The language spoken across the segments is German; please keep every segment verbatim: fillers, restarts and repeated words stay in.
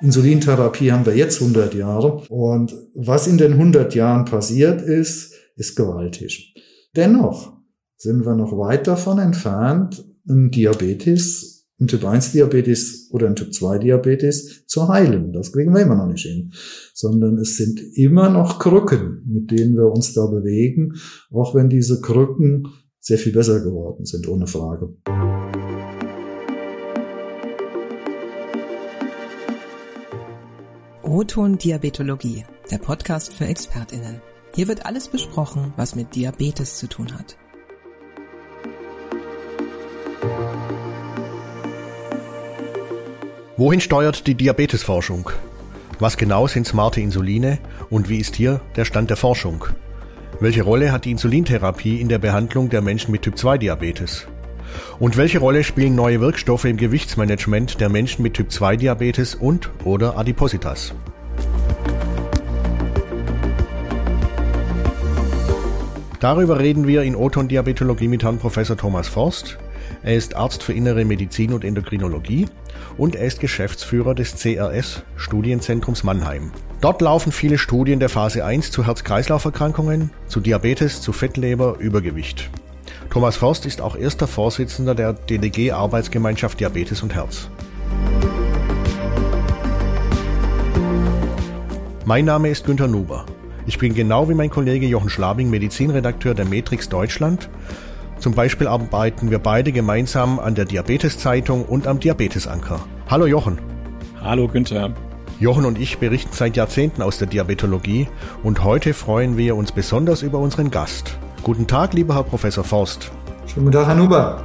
Insulintherapie haben wir jetzt hundert Jahre. Und was in den hundert Jahren passiert ist, ist gewaltig. Dennoch sind wir noch weit davon entfernt, einen Diabetes, einen Typ eins Diabetes oder einen Typ zwei Diabetes zu heilen. Das kriegen wir immer noch nicht hin. Sondern es sind immer noch Krücken, mit denen wir uns da bewegen, auch wenn diese Krücken sehr viel besser geworden sind, ohne Frage. O-Ton Diabetologie, der Podcast für ExpertInnen. Hier wird alles besprochen, was mit Diabetes zu tun hat. Wohin steuert die Diabetesforschung? Was genau sind smarte Insuline und wie ist hier der Stand der Forschung? Welche Rolle hat die Insulintherapie in der Behandlung der Menschen mit Typ zwei Diabetes? Und welche Rolle spielen neue Wirkstoffe im Gewichtsmanagement der Menschen mit Typ zwei Diabetes und oder Adipositas? Darüber reden wir in O-Ton Diabetologie mit Herrn Professor Thomas Forst. Er ist Arzt für Innere Medizin und Endokrinologie und er ist Geschäftsführer des C R S Studienzentrums Mannheim. Dort laufen viele Studien der Phase eins zu Herz-Kreislauf-Erkrankungen, zu Diabetes, zu Fettleber, Übergewicht. Thomas Forst ist auch erster Vorsitzender der D D G-Arbeitsgemeinschaft Diabetes und Herz. Mein Name ist Günther Nuber. Ich bin genau wie mein Kollege Jochen Schlabing Medizinredakteur der Matrix Deutschland. Zum Beispiel arbeiten wir beide gemeinsam an der Diabetes-Zeitung und am Diabetes-Anker. Hallo Jochen. Hallo Günther. Jochen und ich berichten seit Jahrzehnten aus der Diabetologie und heute freuen wir uns besonders über unseren Gast. Guten Tag, lieber Herr Professor Forst. Schönen guten Tag, Herr Nuber.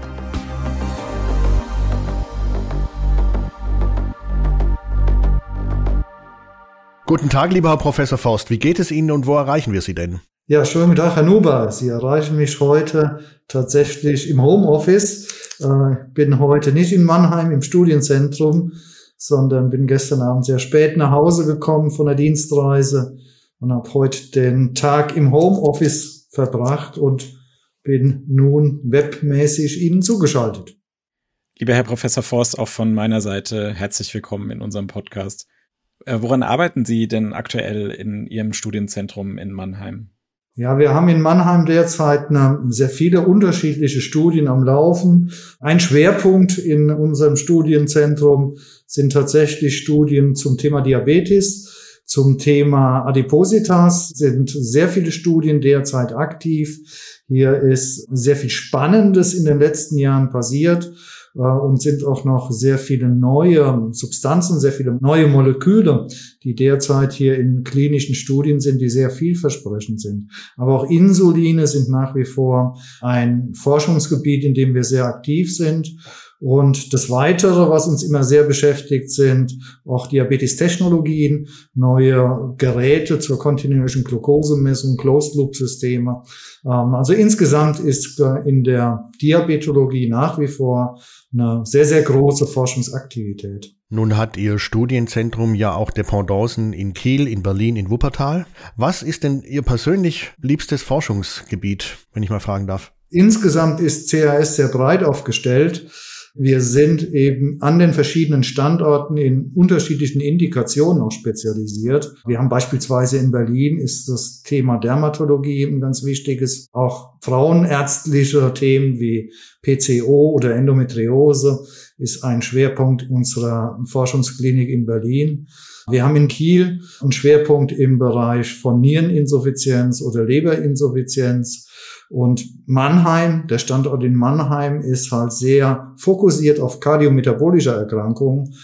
Guten Tag, lieber Herr Professor Forst. Wie geht es Ihnen und wo erreichen wir Sie denn? Ja, schönen guten Tag, Herr Nuber. Sie erreichen mich heute tatsächlich im Homeoffice. Ich äh, bin heute nicht in Mannheim im Studienzentrum, sondern bin gestern Abend sehr spät nach Hause gekommen von der Dienstreise und habe heute den Tag im Homeoffice verbracht und bin nun webmäßig Ihnen zugeschaltet. Lieber Herr Professor Forst, auch von meiner Seite herzlich willkommen in unserem Podcast. Äh, woran arbeiten Sie denn aktuell in Ihrem Studienzentrum in Mannheim? Ja, wir haben in Mannheim derzeit eine, sehr viele unterschiedliche Studien am Laufen. Ein Schwerpunkt in unserem Studienzentrum sind tatsächlich Studien zum Thema Diabetes, zum Thema Adipositas sind sehr viele Studien derzeit aktiv. Hier ist sehr viel Spannendes in den letzten Jahren passiert äh, und sind auch noch sehr viele neue Substanzen, sehr viele neue Moleküle, die derzeit hier in klinischen Studien sind, die sehr vielversprechend sind. Aber auch Insuline sind nach wie vor ein Forschungsgebiet, in dem wir sehr aktiv sind. Und das Weitere, was uns immer sehr beschäftigt, sind auch Diabetestechnologien, neue Geräte zur kontinuierlichen Glukosemessung, Closed-Loop-Systeme. Also insgesamt ist in der Diabetologie nach wie vor eine sehr, sehr große Forschungsaktivität. Nun hat Ihr Studienzentrum ja auch Dependancen in Kiel, in Berlin, in Wuppertal. Was ist denn Ihr persönlich liebstes Forschungsgebiet, wenn ich mal fragen darf? Insgesamt ist C R S sehr breit aufgestellt. Wir sind eben an den verschiedenen Standorten in unterschiedlichen Indikationen auch spezialisiert. Wir haben beispielsweise in Berlin ist das Thema Dermatologie ein ganz wichtiges, auch frauenärztliche Themen wie P C O oder Endometriose ist ein Schwerpunkt unserer Forschungsklinik in Berlin. Wir haben in Kiel einen Schwerpunkt im Bereich von Niereninsuffizienz oder Leberinsuffizienz. Und Mannheim, der Standort in Mannheim, ist halt sehr fokussiert auf kardiometabolische Erkrankungen.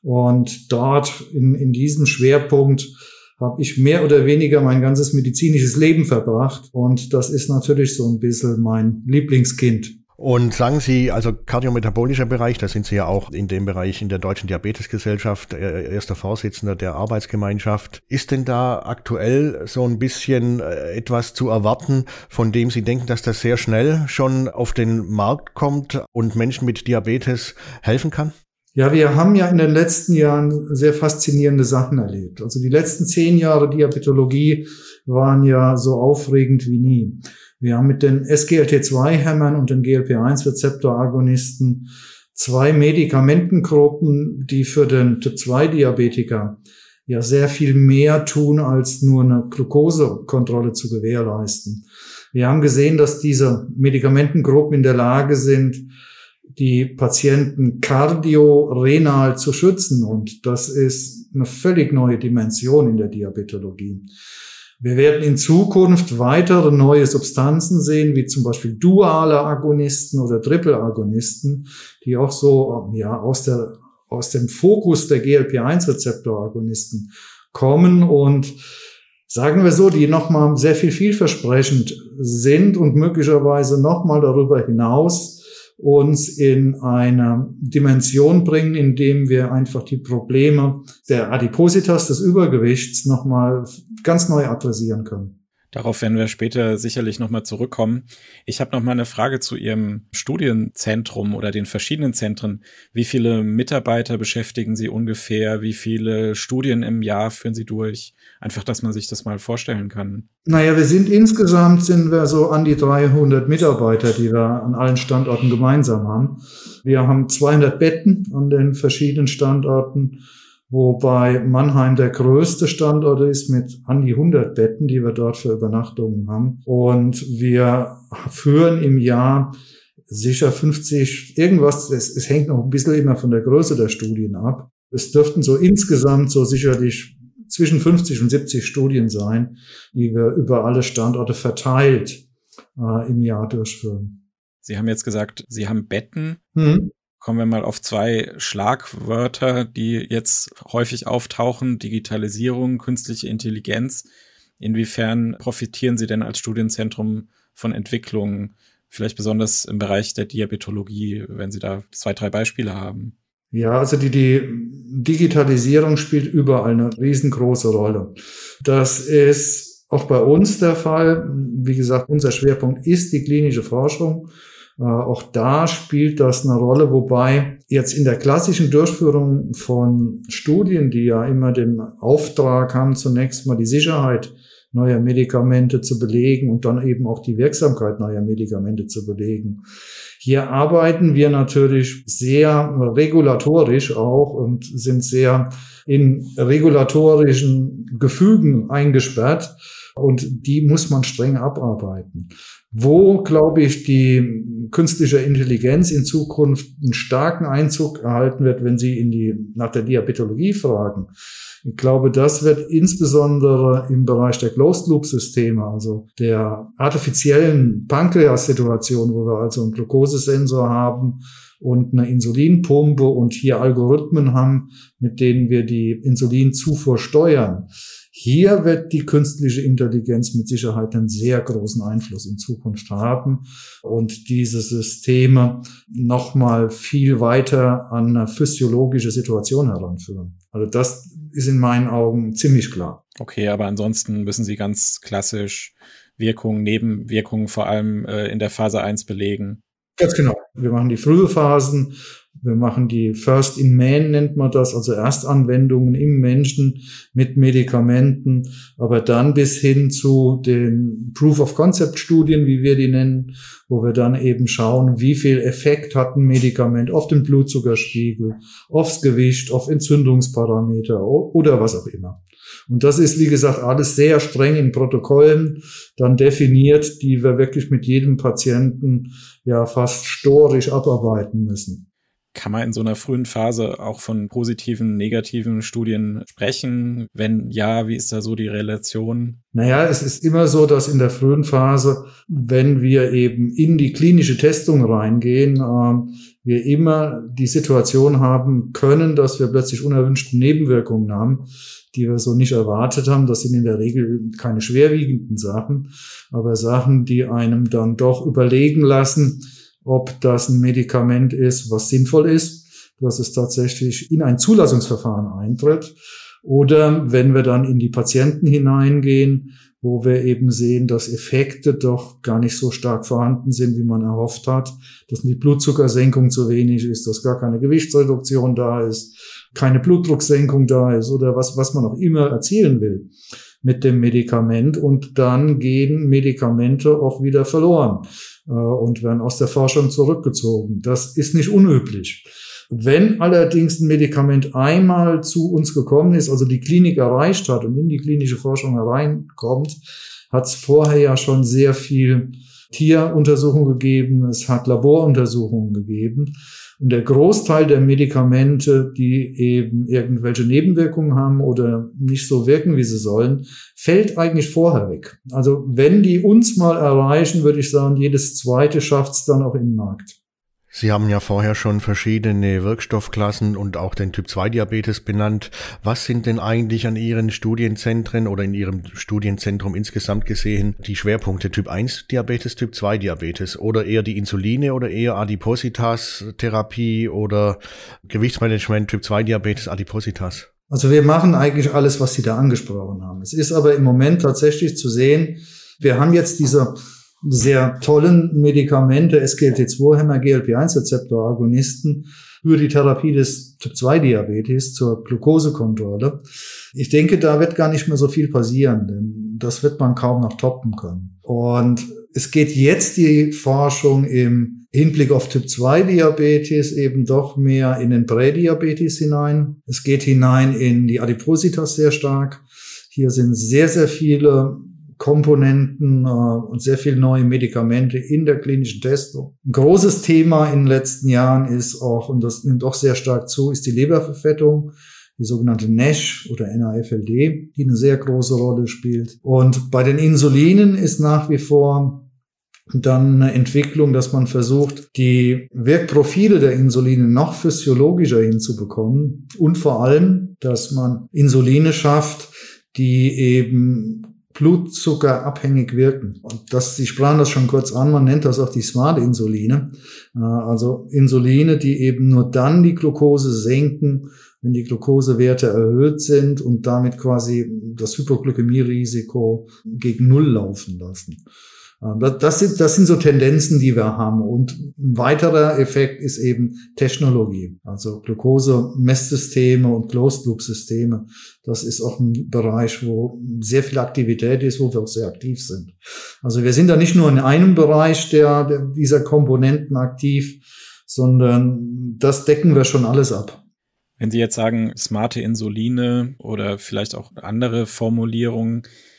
Und dort in, in diesem Schwerpunkt habe ich mehr oder weniger mein ganzes medizinisches Leben verbracht. Und das ist natürlich so ein bisschen mein Lieblingskind. Und sagen Sie, also kardiometabolischer Bereich, da sind Sie ja auch in dem Bereich in der Deutschen Diabetesgesellschaft erster Vorsitzender der Arbeitsgemeinschaft. Ist denn da aktuell so ein bisschen etwas zu erwarten, von dem Sie denken, dass das sehr schnell schon auf den Markt kommt und Menschen mit Diabetes helfen kann? Ja, wir haben ja in den letzten Jahren sehr faszinierende Sachen erlebt. Also die letzten zehn Jahre Diabetologie waren ja so aufregend wie nie. Wir haben mit den S G L T zwei Hämmern und den G L P eins Rezeptoragonisten zwei Medikamentengruppen, die für den Typ zwei Diabetiker ja sehr viel mehr tun, als nur eine Glukosekontrolle zu gewährleisten. Wir haben gesehen, dass diese Medikamentengruppen in der Lage sind, die Patienten kardiorenal zu schützen. Und das ist eine völlig neue Dimension in der Diabetologie. Wir werden in Zukunft weitere neue Substanzen sehen, wie zum Beispiel duale Agonisten oder Triple-Agonisten, die auch so ja aus der aus dem Fokus der G L P eins Rezeptor-Agonisten kommen und sagen wir so, die nochmal sehr viel vielversprechend sind und möglicherweise nochmal darüber hinaus uns in eine Dimension bringen, in dem wir einfach die Probleme der Adipositas, des Übergewichts, nochmal ganz neu adressieren können. Darauf werden wir später sicherlich nochmal zurückkommen. Ich habe nochmal eine Frage zu Ihrem Studienzentrum oder den verschiedenen Zentren. Wie viele Mitarbeiter beschäftigen Sie ungefähr? Wie viele Studien im Jahr führen Sie durch? Einfach, dass man sich das mal vorstellen kann. Naja, wir sind insgesamt sind wir so an die dreihundert Mitarbeiter, die wir an allen Standorten gemeinsam haben. Wir haben zweihundert Betten an den verschiedenen Standorten, wobei Mannheim der größte Standort ist mit an die hundert Betten, die wir dort für Übernachtungen haben. Und wir führen im Jahr sicher fünfzig, irgendwas, es, es hängt noch ein bisschen immer von der Größe der Studien ab. Es dürften so insgesamt so sicherlich zwischen fünfzig und siebzig Studien sein, die wir über alle Standorte verteilt äh, im Jahr durchführen. Sie haben jetzt gesagt, Sie haben Betten. Hm. Kommen wir mal auf zwei Schlagwörter, die jetzt häufig auftauchen: Digitalisierung, künstliche Intelligenz. Inwiefern profitieren Sie denn als Studienzentrum von Entwicklungen, vielleicht besonders im Bereich der Diabetologie, wenn Sie da zwei, drei Beispiele haben? Ja, also die, die Digitalisierung spielt überall eine riesengroße Rolle. Das ist auch bei uns der Fall. Wie gesagt, unser Schwerpunkt ist die klinische Forschung. Äh, auch da spielt das eine Rolle, wobei jetzt in der klassischen Durchführung von Studien, die ja immer den Auftrag haben, zunächst mal die Sicherheit neuer Medikamente zu belegen und dann eben auch die Wirksamkeit neuer Medikamente zu belegen. Hier arbeiten wir natürlich sehr regulatorisch auch und sind sehr in regulatorischen Gefügen eingesperrt. Und die muss man streng abarbeiten. Wo, glaube ich, die künstliche Intelligenz in Zukunft einen starken Einzug erhalten wird, wenn Sie in die, nach der Diabetologie fragen. Ich glaube, das wird insbesondere im Bereich der Closed-Loop-Systeme, also der artifiziellen Pankreas-Situation, wo wir also einen Glukosesensor haben und eine Insulinpumpe und hier Algorithmen haben, mit denen wir die Insulinzufuhr steuern. Hier wird die künstliche Intelligenz mit Sicherheit einen sehr großen Einfluss in Zukunft haben und diese Systeme nochmal viel weiter an eine physiologische Situation heranführen. Also das ist in meinen Augen ziemlich klar. Okay, aber ansonsten müssen Sie ganz klassisch Wirkungen, Nebenwirkungen vor allem äh, in der Phase eins belegen. Ganz genau. Wir machen die frühe Phasen. Wir machen die First in Man, nennt man das, also Erstanwendungen im Menschen mit Medikamenten, aber dann bis hin zu den Proof-of-Concept-Studien, wie wir die nennen, wo wir dann eben schauen, wie viel Effekt hat ein Medikament auf den Blutzuckerspiegel, aufs Gewicht, auf Entzündungsparameter oder was auch immer. Und das ist, wie gesagt, alles sehr streng in Protokollen dann definiert, die wir wirklich mit jedem Patienten ja fast storisch abarbeiten müssen. Kann man in so einer frühen Phase auch von positiven, negativen Studien sprechen? Wenn ja, wie ist da so die Relation? Naja, es ist immer so, dass in der frühen Phase, wenn wir eben in die klinische Testung reingehen, äh, wir immer die Situation haben können, dass wir plötzlich unerwünschte Nebenwirkungen haben, die wir so nicht erwartet haben. Das sind in der Regel keine schwerwiegenden Sachen, aber Sachen, die einem dann doch überlegen lassen, ob das ein Medikament ist, was sinnvoll ist, dass es tatsächlich in ein Zulassungsverfahren eintritt. Oder wenn wir dann in die Patienten hineingehen, wo wir eben sehen, dass Effekte doch gar nicht so stark vorhanden sind, wie man erhofft hat, dass die Blutzuckersenkung zu wenig ist, dass gar keine Gewichtsreduktion da ist, keine Blutdrucksenkung da ist oder was, was man auch immer erzielen will mit dem Medikament. Und dann gehen Medikamente auch wieder verloren. äh, und werden aus der Forschung zurückgezogen. Das ist nicht unüblich. Wenn allerdings ein Medikament einmal zu uns gekommen ist, also die Klinik erreicht hat und in die klinische Forschung hereinkommt, hat es vorher ja schon sehr viel Tieruntersuchungen gegeben, es hat Laboruntersuchungen gegeben. Und der Großteil der Medikamente, die eben irgendwelche Nebenwirkungen haben oder nicht so wirken, wie sie sollen, fällt eigentlich vorher weg. Also wenn die uns mal erreichen, würde ich sagen, jedes zweite schafft es dann auch in den Markt. Sie haben ja vorher schon verschiedene Wirkstoffklassen und auch den Typ zwei Diabetes benannt. Was sind denn eigentlich an Ihren Studienzentren oder in Ihrem Studienzentrum insgesamt gesehen die Schwerpunkte? Typ eins Diabetes, Typ zwei Diabetes oder eher die Insuline oder eher Adipositas-Therapie oder Gewichtsmanagement, Typ zwei Diabetes, Adipositas? Also wir machen eigentlich alles, was Sie da angesprochen haben. Es ist aber im Moment tatsächlich zu sehen, wir haben jetzt diese sehr tollen Medikamente, S G L T zwei Hämmer, G L P eins Rezeptor Agonisten für die Therapie des Typ zwei Diabetes zur Glukosekontrolle. Ich denke, da wird gar nicht mehr so viel passieren, denn das wird man kaum noch toppen können. Und es geht jetzt die Forschung im Hinblick auf Typ zwei Diabetes eben doch mehr in den Prädiabetes hinein. Es geht hinein in die Adipositas sehr stark. Hier sind sehr, sehr viele Komponenten äh, und sehr viele neue Medikamente in der klinischen Testung. Ein großes Thema in den letzten Jahren ist auch, und das nimmt auch sehr stark zu, ist die Leberverfettung, die sogenannte NASH oder N A F L D, die eine sehr große Rolle spielt. Und bei den Insulinen ist nach wie vor dann eine Entwicklung, dass man versucht, die Wirkprofile der Insuline noch physiologischer hinzubekommen und vor allem, dass man Insuline schafft, die eben blutzuckerabhängig wirken. Und das, Sie sprachen das schon kurz an, man nennt das auch die Smart-Insuline. Also Insuline, die eben nur dann die Glucose senken, wenn die Glukosewerte erhöht sind und damit quasi das Hypoglykämie-Risiko gegen Null laufen lassen. Das sind, das sind so Tendenzen, die wir haben. Und ein weiterer Effekt ist eben Technologie. Also Glucose-Messsysteme und Closed-Loop-Systeme. Das ist auch ein Bereich, wo sehr viel Aktivität ist, wo wir auch sehr aktiv sind. Also wir sind da nicht nur in einem Bereich der, der dieser Komponenten aktiv, sondern das decken wir schon alles ab. Wenn Sie jetzt sagen, smarte Insuline oder vielleicht auch andere Formulierungen,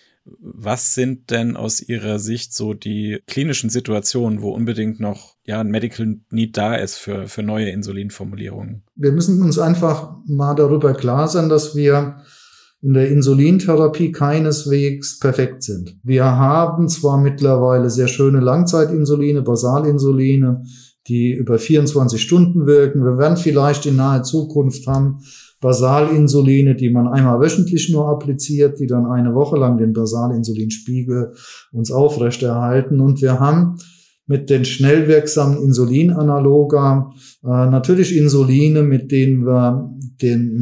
was sind denn aus Ihrer Sicht so die klinischen Situationen, wo unbedingt noch ja ein Medical Need da ist für, für neue Insulinformulierungen? Wir müssen uns einfach mal darüber klar sein, dass wir in der Insulintherapie keineswegs perfekt sind. Wir haben zwar mittlerweile sehr schöne Langzeitinsuline, Basalinsuline, die über vierundzwanzig Stunden wirken. Wir werden vielleicht in naher Zukunft haben Basalinsuline, die man einmal wöchentlich nur appliziert, die dann eine Woche lang den Basalinsulinspiegel uns aufrechterhalten. Und wir haben mit den schnell wirksamen Insulinanaloga äh, natürlich Insuline, mit denen wir den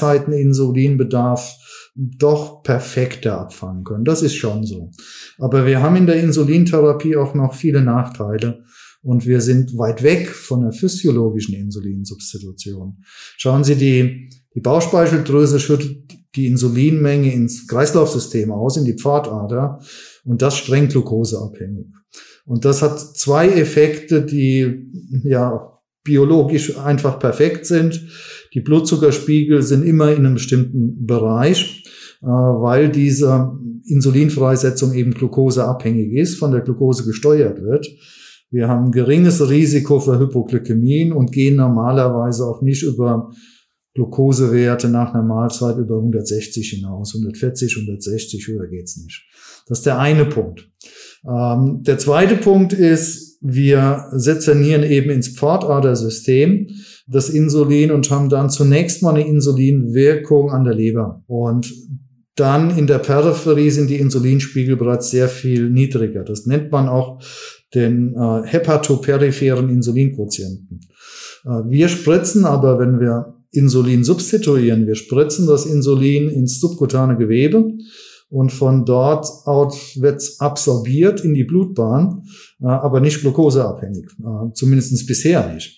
Mahlzeiteninsulinbedarf doch perfekter abfangen können. Das ist schon so. Aber wir haben in der Insulintherapie auch noch viele Nachteile. Und wir sind weit weg von der physiologischen Insulinsubstitution. Schauen Sie, die, die Bauchspeicheldrüse schüttet die Insulinmenge ins Kreislaufsystem aus, in die Pfadader. Und das streng glukoseabhängig. Und das hat zwei Effekte, die ja biologisch einfach perfekt sind. Die Blutzuckerspiegel sind immer in einem bestimmten Bereich, äh, weil diese Insulinfreisetzung eben glukoseabhängig ist, von der Glukose gesteuert wird. Wir haben ein geringes Risiko für Hypoglykämien und gehen normalerweise auch nicht über Glukosewerte nach einer Mahlzeit über hundertsechzig hinaus. hundertvierzig, hundertsechzig, höher geht's nicht. Das ist der eine Punkt. Ähm, der zweite Punkt ist, wir sezernieren eben ins Pfadadersystem das Insulin und haben dann zunächst mal eine Insulinwirkung an der Leber. Und dann in der Peripherie sind die Insulinspiegel bereits sehr viel niedriger. Das nennt man auch den äh, hepatoperipheren Insulinquotienten. Äh, wir spritzen aber, wenn wir Insulin substituieren, wir spritzen das Insulin ins subkutane Gewebe und von dort aus wird es absorbiert in die Blutbahn, äh, aber nicht glukoseabhängig, äh, zumindest bisher nicht.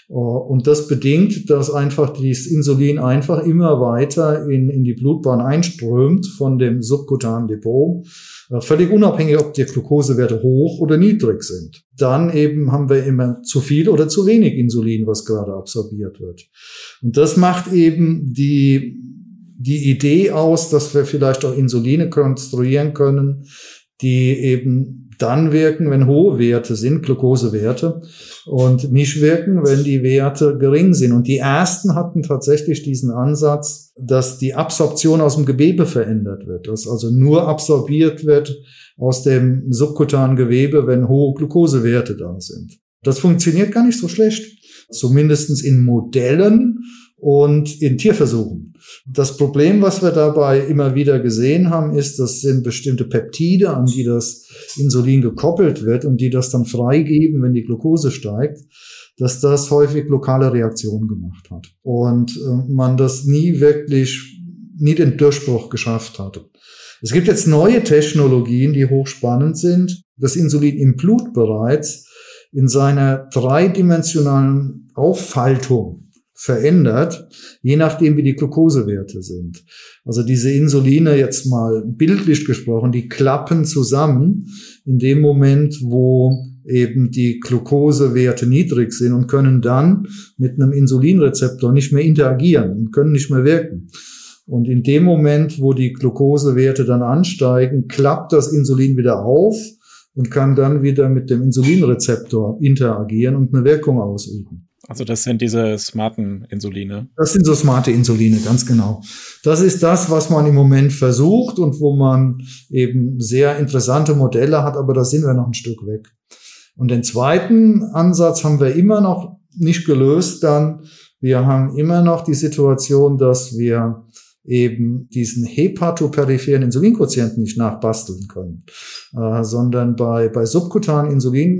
Und das bedingt, dass einfach dieses Insulin einfach immer weiter in, in die Blutbahn einströmt von dem subkutanen Depot, völlig unabhängig, ob die Glukosewerte hoch oder niedrig sind. Dann eben haben wir immer zu viel oder zu wenig Insulin, was gerade absorbiert wird. Und das macht eben die, die Idee aus, dass wir vielleicht auch Insuline konstruieren können, die eben dann wirken, wenn hohe Werte sind, Glukosewerte, und nicht wirken, wenn die Werte gering sind. Und die ersten hatten tatsächlich diesen Ansatz, dass die Absorption aus dem Gewebe verändert wird, dass also nur absorbiert wird aus dem subkutanen Gewebe, wenn hohe Glukosewerte da sind. Das funktioniert gar nicht so schlecht, zumindest in Modellen und in Tierversuchen. Das Problem, was wir dabei immer wieder gesehen haben, ist, das sind bestimmte Peptide, an die das Insulin gekoppelt wird und die das dann freigeben, wenn die Glukose steigt, dass das häufig lokale Reaktionen gemacht hat und äh, man das nie wirklich, nie den Durchbruch geschafft hatte. Es gibt jetzt neue Technologien, die hochspannend sind. Das Insulin im Blut bereits in seiner dreidimensionalen Auffaltung verändert, je nachdem, wie die Glukosewerte sind. Also diese Insuline, jetzt mal bildlich gesprochen, die klappen zusammen in dem Moment, wo eben die Glukosewerte niedrig sind und können dann mit einem Insulinrezeptor nicht mehr interagieren und können nicht mehr wirken. Und in dem Moment, wo die Glukosewerte dann ansteigen, klappt das Insulin wieder auf und kann dann wieder mit dem Insulinrezeptor interagieren und eine Wirkung ausüben. Also das sind diese smarten Insuline? Das sind so smarte Insuline, ganz genau. Das ist das, was man im Moment versucht und wo man eben sehr interessante Modelle hat, aber da sind wir noch ein Stück weg. Und den zweiten Ansatz haben wir immer noch nicht gelöst dann. Wir haben immer noch die Situation, dass wir eben diesen hepatoperipheren Insulinquotienten nicht nachbasteln können, äh, sondern bei, bei subkutanen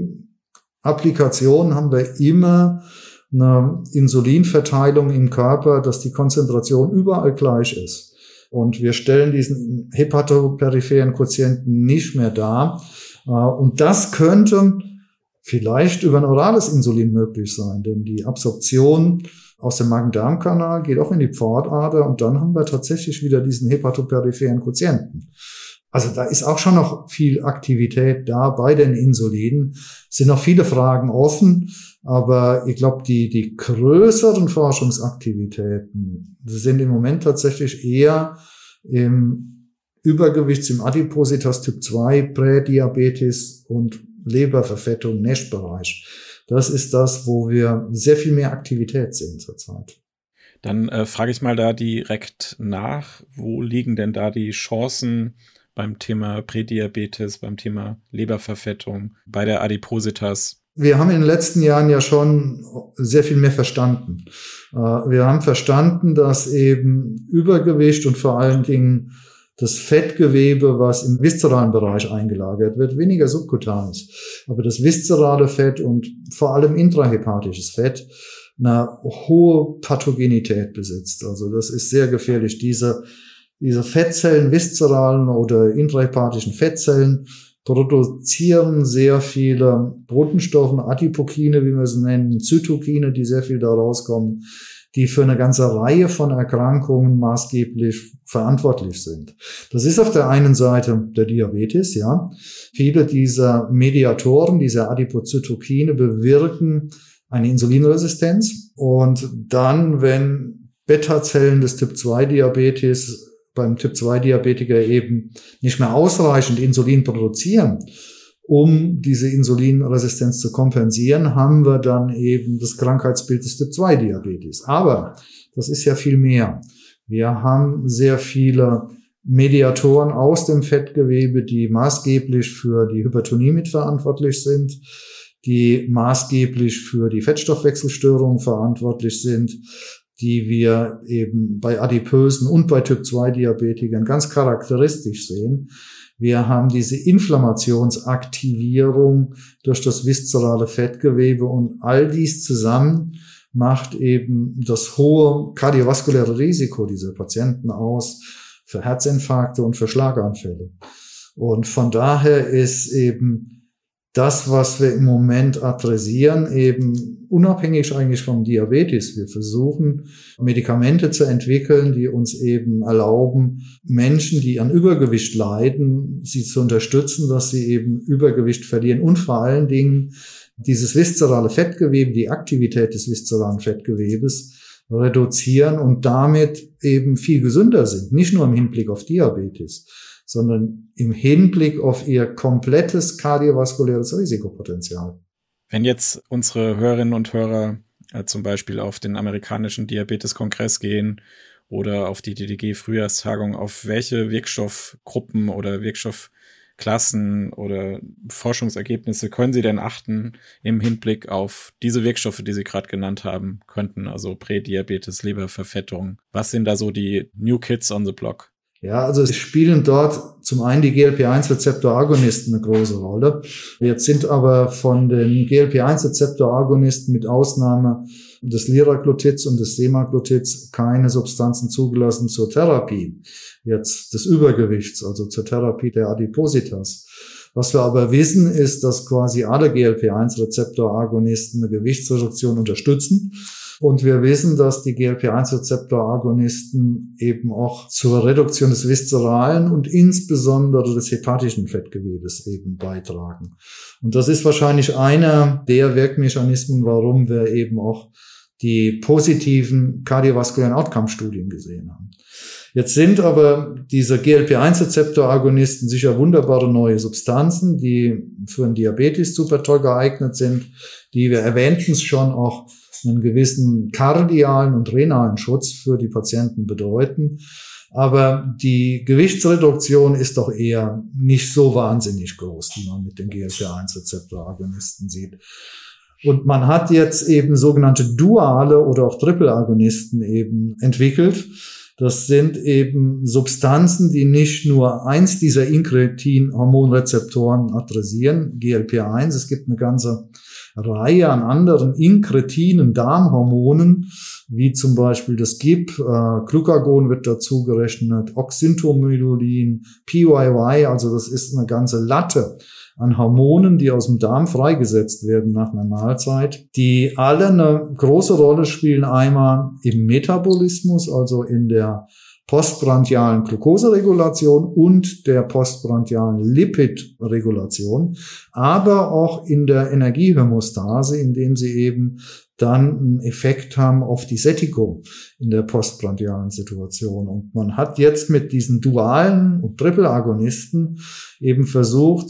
Insulinapplikationen haben wir immer eine Insulinverteilung im Körper, dass die Konzentration überall gleich ist. Und wir stellen diesen hepatoperipheren Quotienten nicht mehr dar. Und das könnte vielleicht über ein orales Insulin möglich sein, denn die Absorption aus dem Magen-Darm-Kanal geht auch in die Pfortader und dann haben wir tatsächlich wieder diesen hepatoperipheren Quotienten. Also da ist auch schon noch viel Aktivität da bei den Insulinen. Es sind noch viele Fragen offen, aber ich glaube, die, die größeren Forschungsaktivitäten sind im Moment tatsächlich eher im Übergewichts-, im Adipositas Typ zwei, Prädiabetes und Leberverfettung, NASH-Bereich. Das ist das, wo wir sehr viel mehr Aktivität sehen zurzeit. Dann äh, frage ich mal da direkt nach, wo liegen denn da die Chancen beim Thema Prädiabetes, beim Thema Leberverfettung, bei der Adipositas? Wir haben in den letzten Jahren ja schon sehr viel mehr verstanden. Wir haben verstanden, dass eben Übergewicht und vor allen Dingen das Fettgewebe, was im viszeralen Bereich eingelagert wird, weniger subkutan ist. Aber das viszerale Fett und vor allem intrahepatisches Fett eine hohe Pathogenität besitzt. Also das ist sehr gefährlich. Diese Diese Fettzellen, viszeralen oder intrahepatischen Fettzellen, produzieren sehr viele Botenstoffe, Adipokine, wie wir sie nennen, Zytokine, die sehr viel da rauskommen, die für eine ganze Reihe von Erkrankungen maßgeblich verantwortlich sind. Das ist auf der einen Seite der Diabetes, ja. Viele dieser Mediatoren, dieser Adipozytokine bewirken eine Insulinresistenz und dann, wenn Beta-Zellen des Typ zwei Diabetes beim Typ zwei Diabetiker eben nicht mehr ausreichend Insulin produzieren, um diese Insulinresistenz zu kompensieren, haben wir dann eben das Krankheitsbild des Typ zwei Diabetes. Aber das ist ja viel mehr. Wir haben sehr viele Mediatoren aus dem Fettgewebe, die maßgeblich für die Hypertonie mitverantwortlich sind, die maßgeblich für die Fettstoffwechselstörungen verantwortlich sind, die wir eben bei adipösen und bei Typ zwei Diabetikern ganz charakteristisch sehen. Wir haben diese Inflammationsaktivierung durch das viszerale Fettgewebe und all dies zusammen macht eben das hohe kardiovaskuläre Risiko dieser Patienten aus für Herzinfarkte und für Schlaganfälle. Und von daher ist eben das, was wir im Moment adressieren, eben unabhängig eigentlich vom Diabetes. Wir versuchen, Medikamente zu entwickeln, die uns eben erlauben, Menschen, die an Übergewicht leiden, sie zu unterstützen, dass sie eben Übergewicht verlieren und vor allen Dingen dieses viszerale Fettgewebe, die Aktivität des viszeralen Fettgewebes reduzieren und damit eben viel gesünder sind. Nicht nur im Hinblick auf Diabetes, sondern im Hinblick auf ihr komplettes kardiovaskuläres Risikopotenzial. Wenn jetzt unsere Hörerinnen und Hörer äh, zum Beispiel auf den amerikanischen Diabetes-Kongress gehen oder auf die D D G-Frühjahrstagung, auf welche Wirkstoffgruppen oder Wirkstoffklassen oder Forschungsergebnisse können Sie denn achten im Hinblick auf diese Wirkstoffe, die Sie gerade genannt haben könnten, also Prädiabetes, Leberverfettung? Was sind da so die New Kids on the Block? Ja, also es spielen dort zum einen die G L P eins Rezeptor-Agonisten eine große Rolle. Jetzt sind aber von den G L P eins Rezeptor-Agonisten mit Ausnahme des Liraglutids und des Semaglutids keine Substanzen zugelassen zur Therapie jetzt des Übergewichts, also zur Therapie der Adipositas. Was wir aber wissen, ist, dass quasi alle G L P eins Rezeptor-Agonisten eine Gewichtsreduktion unterstützen. Und wir wissen, dass die G L P eins Rezeptor-Agonisten eben auch zur Reduktion des viszeralen und insbesondere des hepatischen Fettgewebes eben beitragen. Und das ist wahrscheinlich einer der Wirkmechanismen, warum wir eben auch die positiven kardiovaskulären Outcome-Studien gesehen haben. Jetzt sind aber diese G L P eins Rezeptor-Agonisten sicher wunderbare neue Substanzen, die für den Diabetes super toll geeignet sind, die, wir erwähnten es schon, auch einen gewissen kardialen und renalen Schutz für die Patienten bedeuten. Aber die Gewichtsreduktion ist doch eher nicht so wahnsinnig groß, die man mit den G L P eins Rezeptor-Agonisten sieht. Und man hat jetzt eben sogenannte duale oder auch Triple-Agonisten eben entwickelt. Das sind eben Substanzen, die nicht nur eins dieser Inkretin-Hormonrezeptoren adressieren, G L P eins. Es gibt eine ganze Reihe an anderen inkretinen Darmhormonen, wie zum Beispiel das G I P, äh, Glucagon wird dazu gerechnet, Oxyntomodulin, P Y Y, also das ist eine ganze Latte an Hormonen, die aus dem Darm freigesetzt werden nach einer Mahlzeit, die alle eine große Rolle spielen, einmal im Metabolismus, also in der postprandialen Glukoseregulation und der postprandialen Lipidregulation, aber auch in der Energiehomöostase, indem sie eben dann einen Effekt haben auf die Sättigung in der postprandialen Situation. Und man hat jetzt mit diesen dualen und Triple-Agonisten eben versucht,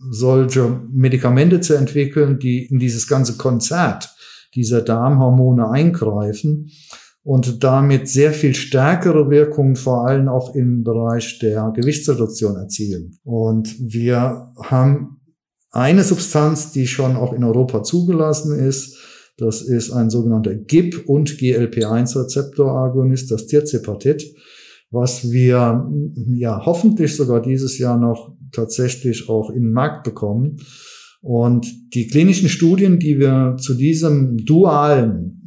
solche Medikamente zu entwickeln, die in dieses ganze Konzert dieser Darmhormone eingreifen und damit sehr viel stärkere Wirkungen vor allem auch im Bereich der Gewichtsreduktion erzielen. Und wir haben eine Substanz, die schon auch in Europa zugelassen ist. Das ist ein sogenannter G I P und G L P eins Rezeptor-Agonist, das Tirzepatid, was wir ja hoffentlich sogar dieses Jahr noch tatsächlich auch in den Markt bekommen. Und die klinischen Studien, die wir zu diesem dualen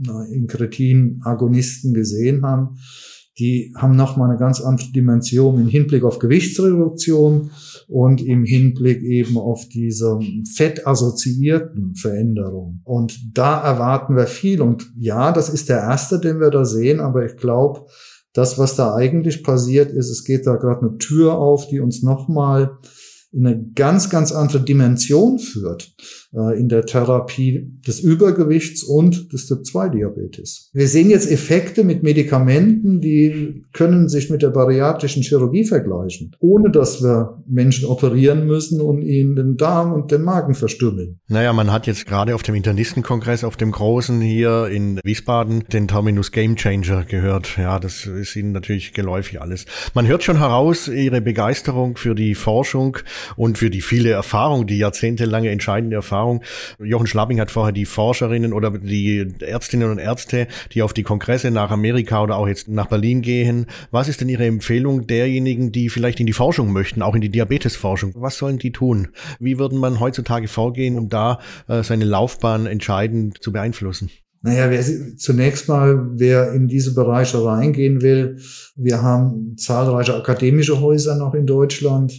Inkretin-Agonisten gesehen haben, die haben nochmal eine ganz andere Dimension im Hinblick auf Gewichtsreduktion und im Hinblick eben auf diese fettassoziierten Veränderungen. Und da erwarten wir viel. Und ja, das ist der erste, den wir da sehen, aber ich glaube, das, was da eigentlich passiert ist, es geht da gerade eine Tür auf, die uns nochmal in eine ganz, ganz andere Dimension führt äh, in der Therapie des Übergewichts und des Typ zwei Diabetes. Wir sehen jetzt Effekte mit Medikamenten, die können sich mit der bariatrischen Chirurgie vergleichen, ohne dass wir Menschen operieren müssen und ihnen den Darm und den Magen verstümmeln. Naja, man hat jetzt gerade auf dem Internistenkongress, auf dem großen hier in Wiesbaden, den Terminus Game Changer gehört. Ja, das ist Ihnen natürlich geläufig alles. Man hört schon heraus Ihre Begeisterung für die Forschung und für die viele Erfahrung, die jahrzehntelange entscheidende Erfahrung. Jochen Schlapping hat vorher die Forscherinnen oder die Ärztinnen und Ärzte, die auf die Kongresse nach Amerika oder auch jetzt nach Berlin gehen. Was ist denn Ihre Empfehlung derjenigen, die vielleicht in die Forschung möchten, auch in die Diabetesforschung? Was sollen die tun? Wie würde man heutzutage vorgehen, um da äh, seine Laufbahn entscheidend zu beeinflussen? Naja, wer, zunächst mal, wer in diese Bereiche reingehen will, wir haben zahlreiche akademische Häuser noch in Deutschland.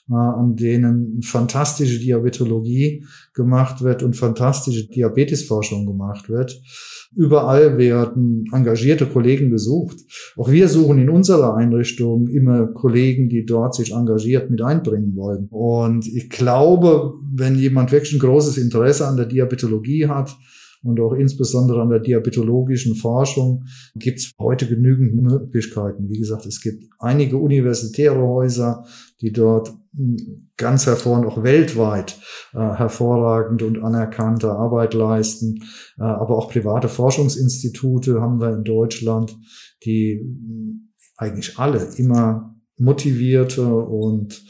äh, an denen fantastische Diabetologie gemacht wird und fantastische Diabetesforschung gemacht wird. Überall werden engagierte Kollegen gesucht. Auch wir suchen in unserer Einrichtung immer Kollegen, die dort sich engagiert mit einbringen wollen. Und ich glaube, wenn jemand wirklich ein großes Interesse an der Diabetologie hat, und auch insbesondere an der diabetologischen Forschung gibt es heute genügend Möglichkeiten. Wie gesagt, es gibt einige universitäre Häuser, die dort ganz hervorragend, auch weltweit äh, hervorragend und anerkannte Arbeit leisten. Äh, aber auch private Forschungsinstitute haben wir in Deutschland, die eigentlich alle immer motivierte und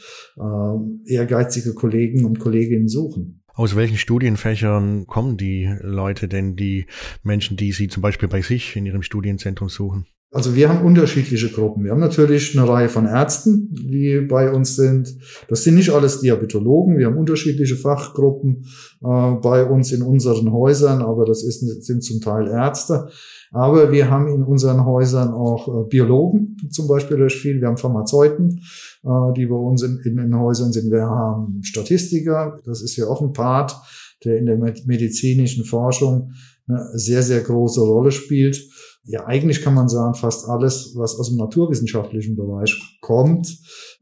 äh, ehrgeizige Kollegen und Kolleginnen suchen. Aus welchen Studienfächern kommen die Leute denn, die Menschen, die Sie zum Beispiel bei sich in Ihrem Studienzentrum suchen? Also wir haben unterschiedliche Gruppen. Wir haben natürlich eine Reihe von Ärzten, die bei uns sind. Das sind nicht alles Diabetologen. Wir haben unterschiedliche Fachgruppen äh, bei uns in unseren Häusern, aber das ist, sind zum Teil Ärzte. Aber wir haben in unseren Häusern auch äh, Biologen, zum Beispiel recht viel. Wir haben Pharmazeuten, äh, die bei uns in, in den Häusern sind. Wir haben Statistiker. Das ist ja auch ein Part, der in der medizinischen Forschung eine sehr, sehr große Rolle spielt. Ja, eigentlich kann man sagen, fast alles, was aus dem naturwissenschaftlichen Bereich kommt,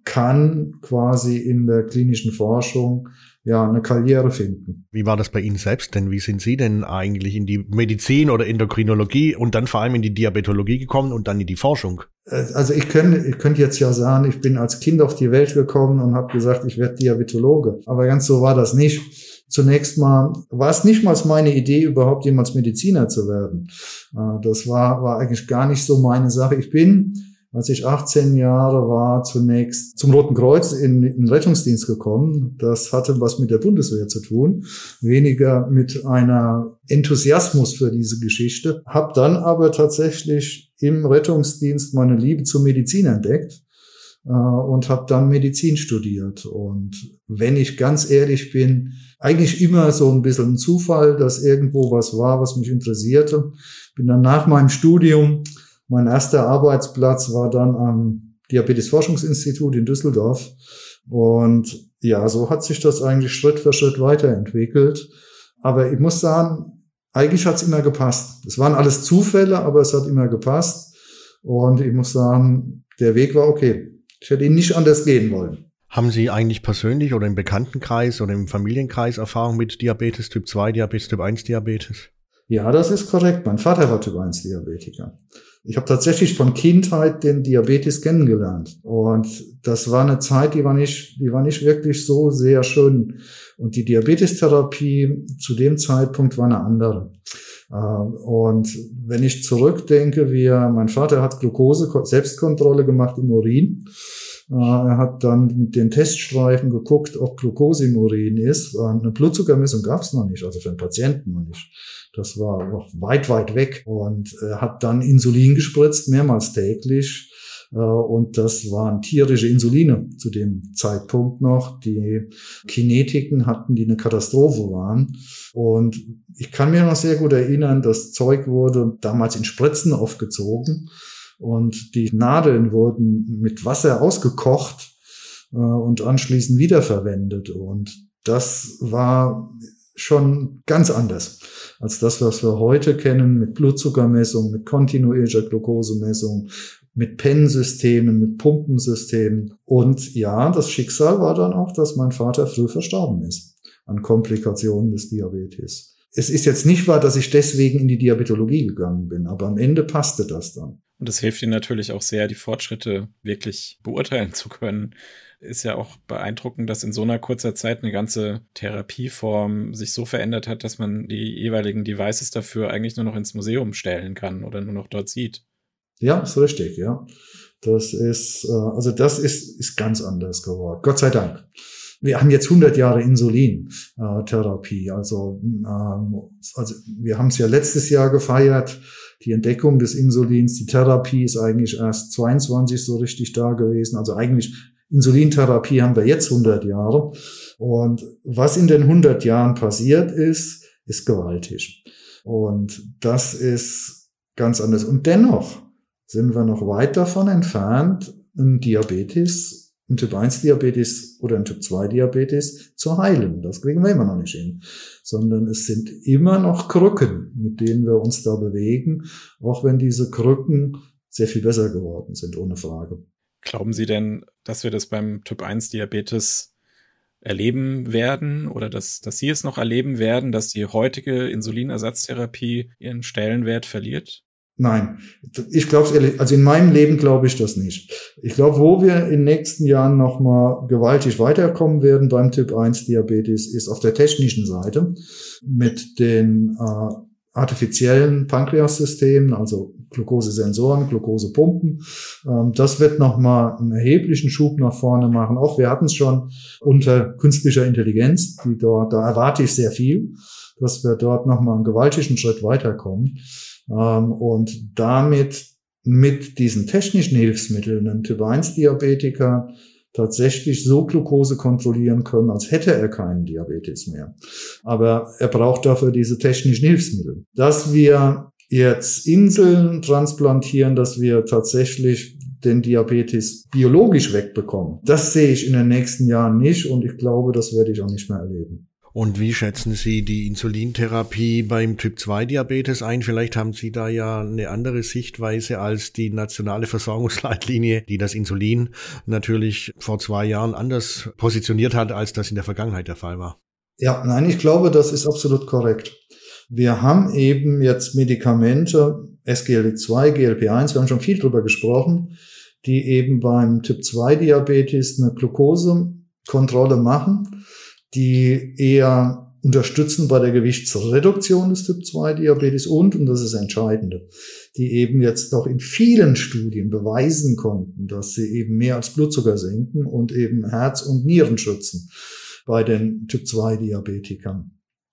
kann quasi in der klinischen Forschung ja eine Karriere finden. Wie war das bei Ihnen selbst denn? Wie sind Sie denn eigentlich in die Medizin oder Endokrinologie und dann vor allem in die Diabetologie gekommen und dann in die Forschung? Also ich könnte, ich könnte jetzt ja sagen, ich bin als Kind auf die Welt gekommen und habe gesagt, ich werde Diabetologe. Aber ganz so war das nicht. Zunächst mal war es nicht mal meine Idee, überhaupt jemals Mediziner zu werden. Das war, war eigentlich gar nicht so meine Sache. Ich bin, als ich achtzehn Jahre war, zunächst zum Roten Kreuz in, in den Rettungsdienst gekommen. Das hatte was mit der Bundeswehr zu tun, weniger mit einer Enthusiasmus für diese Geschichte. Hab dann aber tatsächlich im Rettungsdienst meine Liebe zur Medizin entdeckt äh, und habe dann Medizin studiert. Und wenn ich ganz ehrlich bin, eigentlich immer so ein bisschen ein Zufall, dass irgendwo was war, was mich interessierte. Bin dann nach meinem Studium, mein erster Arbeitsplatz war dann am Diabetes-Forschungsinstitut in Düsseldorf. Und ja, so hat sich das eigentlich Schritt für Schritt weiterentwickelt. Aber ich muss sagen, eigentlich hat es immer gepasst. Es waren alles Zufälle, aber es hat immer gepasst. Und ich muss sagen, der Weg war okay. Ich hätte ihn nicht anders gehen wollen. Haben Sie eigentlich persönlich oder im Bekanntenkreis oder im Familienkreis Erfahrung mit Diabetes Typ zwei, Diabetes Typ eins Diabetes? Ja, das ist korrekt. Mein Vater war Typ eins Diabetiker. Ich habe tatsächlich von Kindheit den Diabetes kennengelernt. Und das war eine Zeit, die war nicht, die war nicht wirklich so sehr schön. Und die Diabetestherapie zu dem Zeitpunkt war eine andere. Und wenn ich zurückdenke, wie mein Vater hat Glucose, Selbstkontrolle gemacht im Urin. Er hat dann mit den Teststreifen geguckt, ob Glucose im Urin ist. Eine Blutzuckermessung gab es noch nicht, also für den Patienten noch nicht. Das war noch weit, weit weg. Und er hat dann Insulin gespritzt, mehrmals täglich. Und das waren tierische Insuline zu dem Zeitpunkt noch. Die Kinetiken hatten, die eine Katastrophe waren. Und ich kann mir noch sehr gut erinnern, das Zeug wurde damals in Spritzen aufgezogen. Und die Nadeln wurden mit Wasser ausgekocht äh, und anschließend wiederverwendet. Und das war schon ganz anders als das, was wir heute kennen mit Blutzuckermessung, mit kontinuierlicher Glukosemessung, mit Pen-Systemen, mit Pumpensystemen. Und ja, das Schicksal war dann auch, dass mein Vater früh verstorben ist an Komplikationen des Diabetes. Es ist jetzt nicht wahr, dass ich deswegen in die Diabetologie gegangen bin, aber am Ende passte das dann. Und es hilft Ihnen natürlich auch sehr, die Fortschritte wirklich beurteilen zu können. Ist ja auch beeindruckend, dass in so einer kurzer Zeit eine ganze Therapieform sich so verändert hat, dass man die jeweiligen Devices dafür eigentlich nur noch ins Museum stellen kann oder nur noch dort sieht. Ja, ist richtig, ja. Das ist, also das ist, ist ganz anders geworden. Gott sei Dank. Wir haben jetzt hundert Jahre Insulintherapie. Also, also wir haben es ja letztes Jahr gefeiert, die Entdeckung des Insulins. Die Therapie ist eigentlich erst zweiundzwanzig so richtig da gewesen. Also eigentlich Insulintherapie haben wir jetzt hundert Jahre. Und was in den hundert Jahren passiert ist, ist gewaltig. Und das ist ganz anders. Und dennoch sind wir noch weit davon entfernt, einen Diabetes einen Typ eins Diabetes oder einen Typ zwei Diabetes zu heilen. Das kriegen wir immer noch nicht hin. Sondern es sind immer noch Krücken, mit denen wir uns da bewegen, auch wenn diese Krücken sehr viel besser geworden sind, ohne Frage. Glauben Sie denn, dass wir das beim Typ eins Diabetes erleben werden oder dass, dass Sie es noch erleben werden, dass die heutige Insulinersatztherapie ihren Stellenwert verliert? Nein, ich glaube es ehrlich, also in meinem Leben glaube ich das nicht. Ich glaube, wo wir in den nächsten Jahren nochmal gewaltig weiterkommen werden beim Typ eins Diabetes, ist auf der technischen Seite mit den äh, artifiziellen Pankreassystemen, also Glukosesensoren, Glukosepumpen. Ähm, das wird nochmal einen erheblichen Schub nach vorne machen. Auch wir hatten es schon unter künstlicher Intelligenz, die dort, da erwarte ich sehr viel, dass wir dort nochmal einen gewaltigen Schritt weiterkommen. Und damit mit diesen technischen Hilfsmitteln einen Typ eins Diabetiker tatsächlich so Glucose kontrollieren können, als hätte er keinen Diabetes mehr. Aber er braucht dafür diese technischen Hilfsmittel. Dass wir jetzt Inseln transplantieren, dass wir tatsächlich den Diabetes biologisch wegbekommen, das sehe ich in den nächsten Jahren nicht und ich glaube, das werde ich auch nicht mehr erleben. Und wie schätzen Sie die Insulintherapie beim Typ zwei Diabetes ein? Vielleicht haben Sie da ja eine andere Sichtweise als die nationale Versorgungsleitlinie, die das Insulin natürlich vor zwei Jahren anders positioniert hat, als das in der Vergangenheit der Fall war. Ja, nein, ich glaube, das ist absolut korrekt. Wir haben eben jetzt Medikamente, S G L T zwei, G L P eins, wir haben schon viel drüber gesprochen, die eben beim Typ zwei Diabetes eine Glukosekontrolle machen, die eher unterstützen bei der Gewichtsreduktion des Typ zwei Diabetes und, und das ist das Entscheidende, die eben jetzt doch in vielen Studien beweisen konnten, dass sie eben mehr als Blutzucker senken und eben Herz und Nieren schützen bei den Typ zwei Diabetikern.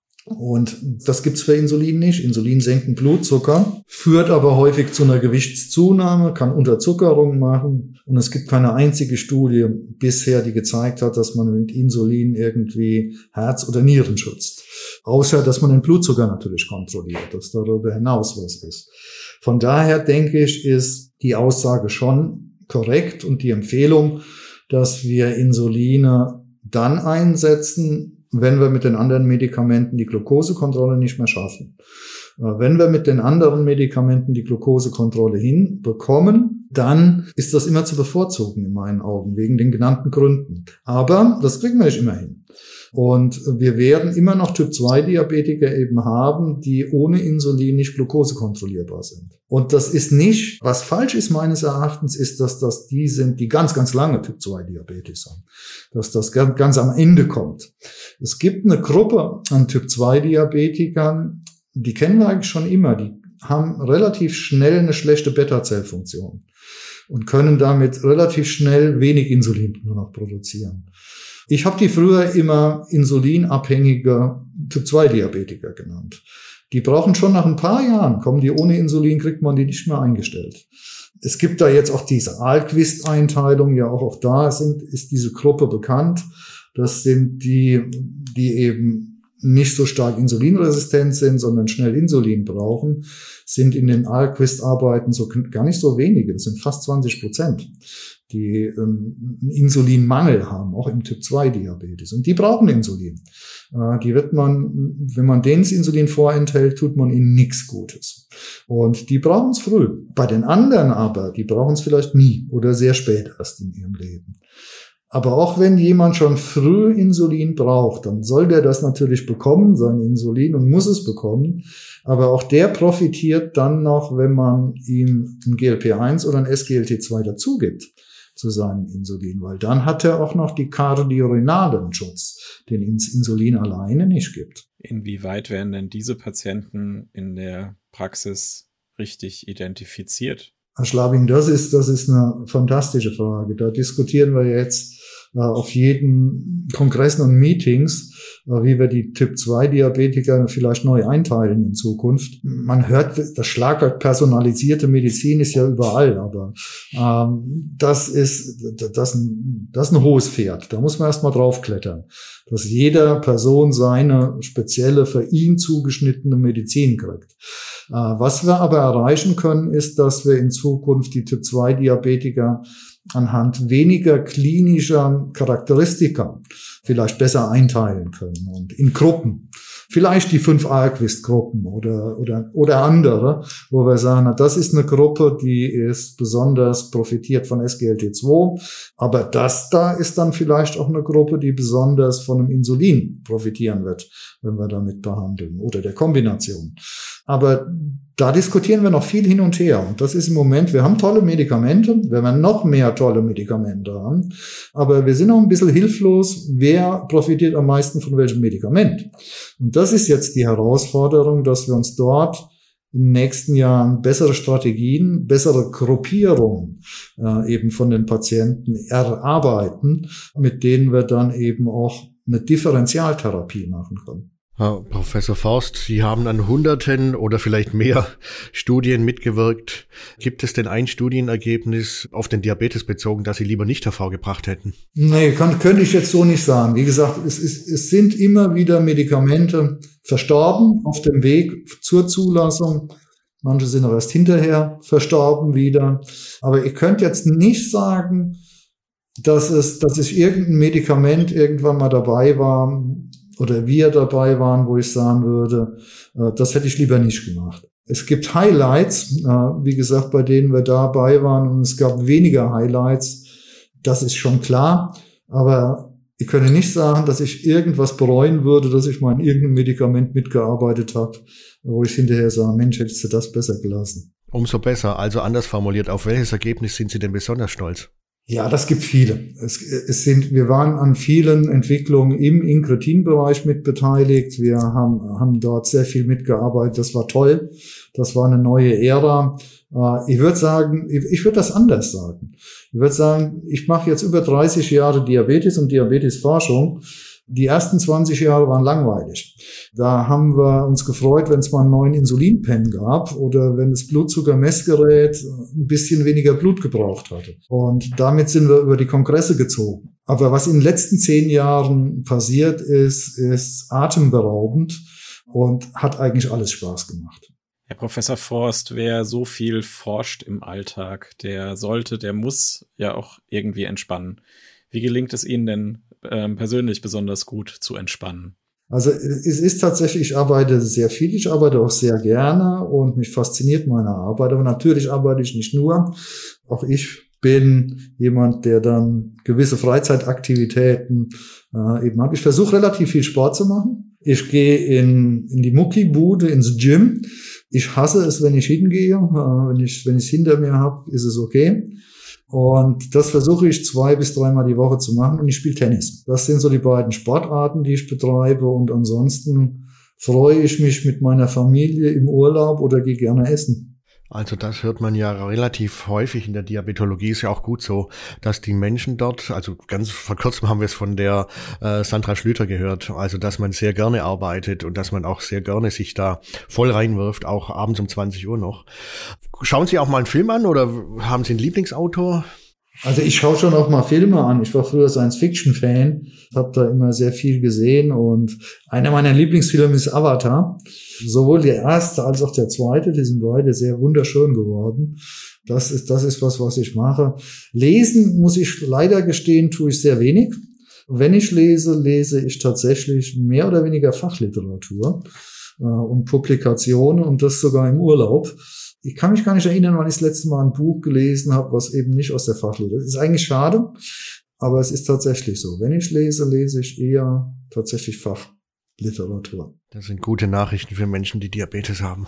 Und das gibt's für Insulin nicht. Insulin senkt den Blutzucker, führt aber häufig zu einer Gewichtszunahme, kann Unterzuckerung machen. Und es gibt keine einzige Studie bisher, die gezeigt hat, dass man mit Insulin irgendwie Herz oder Nieren schützt. Außer, dass man den Blutzucker natürlich kontrolliert, dass darüber hinaus was ist. Von daher denke ich, ist die Aussage schon korrekt und die Empfehlung, dass wir Insuline dann einsetzen, wenn wir mit den anderen Medikamenten die Glukosekontrolle nicht mehr schaffen. Wenn wir mit den anderen Medikamenten die Glukosekontrolle hinbekommen, dann ist das immer zu bevorzugen in meinen Augen, wegen den genannten Gründen. Aber das kriegen wir nicht immer hin. Und wir werden immer noch Typ zwei Diabetiker eben haben, die ohne Insulin nicht glukosekontrollierbar sind. Und das ist nicht, was falsch ist meines Erachtens, ist, dass das die sind, die ganz, ganz lange Typ zwei Diabetes haben. Dass das ganz, ganz am Ende kommt. Es gibt eine Gruppe an Typ zwei Diabetikern, die kennen wir eigentlich schon immer, die haben relativ schnell eine schlechte Beta-Zellfunktion und können damit relativ schnell wenig Insulin nur noch produzieren. Ich habe die früher immer insulinabhängige Typ zwei Diabetiker genannt. Die brauchen schon nach ein paar Jahren, kommen die ohne Insulin, kriegt man die nicht mehr eingestellt. Es gibt da jetzt auch diese Ahlqvist-Einteilung, ja auch, auch da sind, ist diese Gruppe bekannt. Das sind die, die eben nicht so stark insulinresistent sind, sondern schnell Insulin brauchen, sind in den Ahlqvist-Arbeiten so gar nicht so wenige. Das sind fast zwanzig Prozent, die ähm, einen Insulinmangel haben, auch im Typ zwei Diabetes. Und die brauchen Insulin. Äh, die wird man, wenn man denen das Insulin vorenthält, tut man ihnen nichts Gutes. Und die brauchen es früh. Bei den anderen aber, die brauchen es vielleicht nie oder sehr spät erst in ihrem Leben. Aber auch wenn jemand schon früh Insulin braucht, dann soll der das natürlich bekommen, sein Insulin, und muss es bekommen. Aber auch der profitiert dann noch, wenn man ihm ein G L P eins oder ein S G L T zwei dazu gibt zu seinem Insulin, weil dann hat er auch noch die kardiorenalen Schutz, den Insulin alleine nicht gibt. Inwieweit werden denn diese Patienten in der Praxis richtig identifiziert? Herr Schlabing, das ist, das ist eine fantastische Frage. Da diskutieren wir jetzt äh, auf jeden Kongressen und Meetings, äh, wie wir die Typ zwei Diabetiker vielleicht neu einteilen in Zukunft. Man hört, das Schlagwort personalisierte Medizin ist ja überall, aber ähm, das ist, das, das ist ein hohes Pferd. Da muss man erst mal draufklettern, dass jeder Person seine spezielle, für ihn zugeschnittene Medizin kriegt. Was wir aber erreichen können, ist, dass wir in Zukunft die Typ zwei Diabetiker anhand weniger klinischer Charakteristika vielleicht besser einteilen können und in Gruppen. Vielleicht die fünf Arquist-Gruppen oder, oder, oder andere, wo wir sagen, na, das ist eine Gruppe, die ist besonders profitiert von S G L T zwei, aber das da ist dann vielleicht auch eine Gruppe, die besonders von einem Insulin profitieren wird, wenn wir damit behandeln oder der Kombination. Aber da diskutieren wir noch viel hin und her. Und das ist im Moment, wir haben tolle Medikamente, wir werden noch mehr tolle Medikamente haben, aber wir sind auch ein bisschen hilflos, wer profitiert am meisten von welchem Medikament. Und das ist jetzt die Herausforderung, dass wir uns dort in den nächsten Jahren bessere Strategien, bessere Gruppierungen äh, eben von den Patienten erarbeiten, mit denen wir dann eben auch eine Differentialtherapie machen können. Herr Professor Forst, Sie haben an Hunderten oder vielleicht mehr Studien mitgewirkt. Gibt es denn ein Studienergebnis auf den Diabetes bezogen, das Sie lieber nicht hervorgebracht hätten? Nee, kann, könnte ich jetzt so nicht sagen. Wie gesagt, es, ist, es sind immer wieder Medikamente verstorben auf dem Weg zur Zulassung. Manche sind auch erst hinterher verstorben wieder. Aber ich könnte jetzt nicht sagen, dass es, dass es irgendein Medikament irgendwann mal dabei war, oder wir dabei waren, wo ich sagen würde, äh, das hätte ich lieber nicht gemacht. Es gibt Highlights, äh, wie gesagt, bei denen wir dabei waren, und es gab weniger Highlights, das ist schon klar, aber ich könnte nicht sagen, dass ich irgendwas bereuen würde, dass ich mal in irgendeinem Medikament mitgearbeitet habe, wo ich hinterher sage, Mensch, hättest du das besser gelassen. Umso besser, also anders formuliert, auf welches Ergebnis sind Sie denn besonders stolz? Ja, das gibt viele. Es, es sind, wir waren an vielen Entwicklungen im Inkretin-Bereich mit beteiligt. Wir haben, haben dort sehr viel mitgearbeitet. Das war toll. Das war eine neue Ära. Ich würde sagen, ich würde das anders sagen. Ich würde sagen, ich mache jetzt über dreißig Jahre Diabetes und Diabetesforschung. Die ersten zwanzig Jahre waren langweilig. Da haben wir uns gefreut, wenn es mal einen neuen Insulinpen gab oder wenn das Blutzuckermessgerät ein bisschen weniger Blut gebraucht hatte. Und damit sind wir über die Kongresse gezogen. Aber was in den letzten zehn Jahren passiert ist, ist atemberaubend und hat eigentlich alles Spaß gemacht. Herr Professor Forst, wer so viel forscht im Alltag, der sollte, der muss ja auch irgendwie entspannen. Wie gelingt es Ihnen denn ähm, persönlich besonders gut zu entspannen? Also es ist tatsächlich, ich arbeite sehr viel, ich arbeite auch sehr gerne und mich fasziniert meine Arbeit, aber natürlich arbeite ich nicht nur. Auch ich bin jemand, der dann gewisse Freizeitaktivitäten äh, eben hat. Ich versuche relativ viel Sport zu machen. Ich gehe in, in die Muckibude, ins Gym. Ich hasse es, wenn ich hingehe. Äh, wenn ich wenn ich es hinter mir habe, ist es okay. Und das versuche ich zwei bis dreimal die Woche zu machen und ich spiele Tennis. Das sind so die beiden Sportarten, die ich betreibe und ansonsten freue ich mich mit meiner Familie im Urlaub oder gehe gerne essen. Also das hört man ja relativ häufig in der Diabetologie, ist ja auch gut so, dass die Menschen dort, also ganz vor kurzem haben wir es von der äh, Sandra Schlüter gehört, also dass man sehr gerne arbeitet und dass man auch sehr gerne sich da voll reinwirft, auch abends um zwanzig Uhr noch. Schauen Sie auch mal einen Film an oder haben Sie einen Lieblingsautor? Also ich schaue schon auch mal Filme an. Ich war früher Science-Fiction-Fan, habe da immer sehr viel gesehen und einer meiner Lieblingsfilme ist Avatar. Sowohl der erste als auch der zweite, die sind beide sehr wunderschön geworden. Das ist, das ist was, was ich mache. Lesen, muss ich leider gestehen, tue ich sehr wenig. Wenn ich lese, lese ich tatsächlich mehr oder weniger Fachliteratur äh, und Publikationen und das sogar im Urlaub. Ich kann mich gar nicht erinnern, wann ich das letzte Mal ein Buch gelesen habe, was eben nicht aus der Fachliteratur ist. Ist eigentlich schade, aber es ist tatsächlich so. Wenn ich lese, lese ich eher tatsächlich Fachliteratur. Das sind gute Nachrichten für Menschen, die Diabetes haben.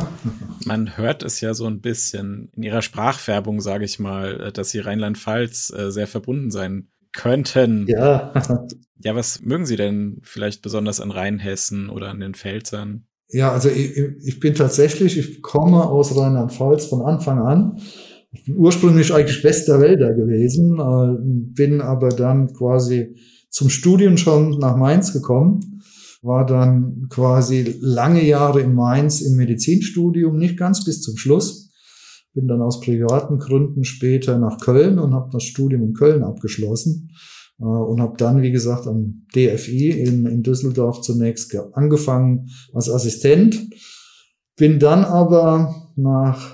Man hört es ja so ein bisschen in Ihrer Sprachfärbung, sage ich mal, dass Sie Rheinland-Pfalz sehr verbunden sein könnten. Ja. Ja, was mögen Sie denn vielleicht besonders an Rheinhessen oder an den Pfälzern? Ja, also ich, ich bin tatsächlich, ich komme aus Rheinland-Pfalz von Anfang an. Ich bin ursprünglich eigentlich Westerwälder gewesen, äh, bin aber dann quasi zum Studium schon nach Mainz gekommen, war dann quasi lange Jahre in Mainz im Medizinstudium, nicht ganz bis zum Schluss. Bin dann aus privaten Gründen später nach Köln und habe das Studium in Köln abgeschlossen. Und habe dann, wie gesagt, am D F I in, in Düsseldorf zunächst angefangen als Assistent, bin dann aber nach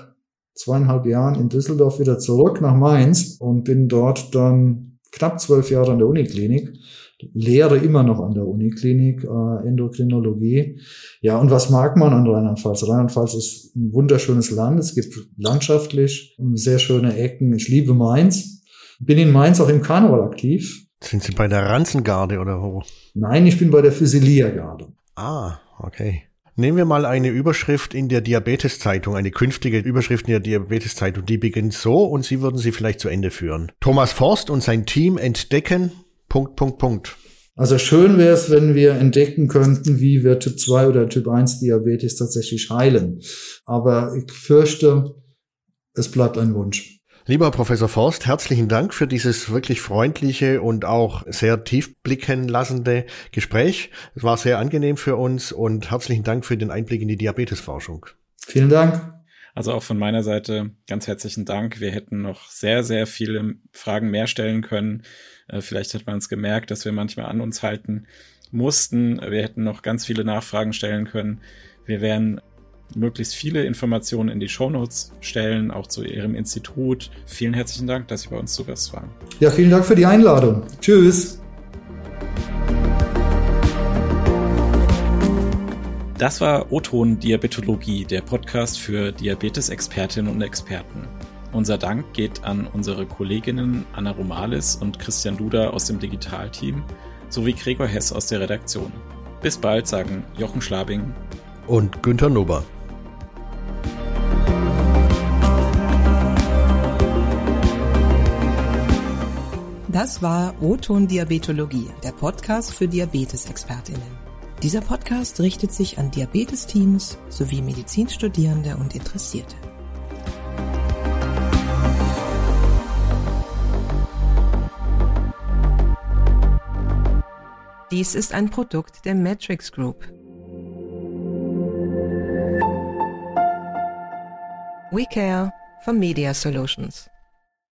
zweieinhalb Jahren in Düsseldorf wieder zurück nach Mainz und bin dort dann knapp zwölf Jahre an der Uniklinik. Lehre immer noch an der Uniklinik, äh, Endokrinologie. Ja, und was mag man an Rheinland-Pfalz? Rheinland-Pfalz ist ein wunderschönes Land. Es gibt landschaftlich sehr schöne Ecken. Ich liebe Mainz. Bin in Mainz auch im Karneval aktiv. Sind Sie bei der Ranzengarde oder wo? Nein, ich bin bei der Physilia-Garde. Ah, okay. Nehmen wir mal eine Überschrift in der Diabetes-Zeitung, eine künftige Überschrift in der Diabetes-Zeitung. Die beginnt so und Sie würden sie vielleicht zu Ende führen. Thomas Forst und sein Team entdecken... Punkt, Punkt, Punkt. Also schön wäre es, wenn wir entdecken könnten, wie wir Typ zwei oder Typ eins Diabetes tatsächlich heilen. Aber ich fürchte, es bleibt ein Wunsch. Lieber Professor Forst, herzlichen Dank für dieses wirklich freundliche und auch sehr tief blicken lassende Gespräch. Es war sehr angenehm für uns und herzlichen Dank für den Einblick in die Diabetesforschung. Vielen Dank. Also auch von meiner Seite ganz herzlichen Dank. Wir hätten noch sehr, sehr viele Fragen mehr stellen können. Vielleicht hat man es gemerkt, dass wir manchmal an uns halten mussten. Wir hätten noch ganz viele Nachfragen stellen können. Wir werden möglichst viele Informationen in die Shownotes stellen, auch zu Ihrem Institut. Vielen herzlichen Dank, dass Sie bei uns zu Gast waren. Ja, vielen Dank für die Einladung. Tschüss. Das war O-Ton Diabetologie, der Podcast für Diabetes-Expertinnen und Experten. Unser Dank geht an unsere Kolleginnen Anna Romalis und Christian Duda aus dem Digitalteam sowie Gregor Hess aus der Redaktion. Bis bald, sagen Jochen Schlabing und Günther Nober. Das war O-Ton Diabetologie, der Podcast für Diabetes-Expertinnen. Dieser Podcast richtet sich an Diabetesteams sowie Medizinstudierende und Interessierte. Dies ist ein Produkt der Matrix Group. We care for Media Solutions.